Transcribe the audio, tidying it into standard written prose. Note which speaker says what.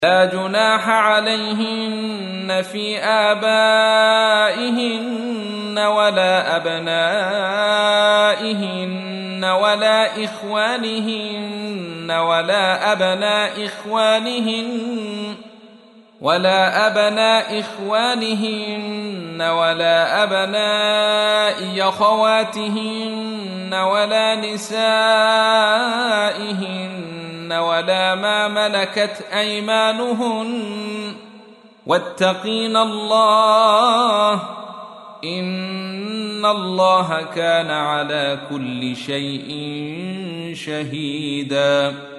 Speaker 1: لا جناح عليهن في آبائهن ولا أبنائهن ولا إخوانهن ولا أبناء إخوانهن ولا أبناء أخواتهن ولا نسائهن ولا ما ملكت أيمانهن واتقين الله إن الله كان على كل شيء شهيدا.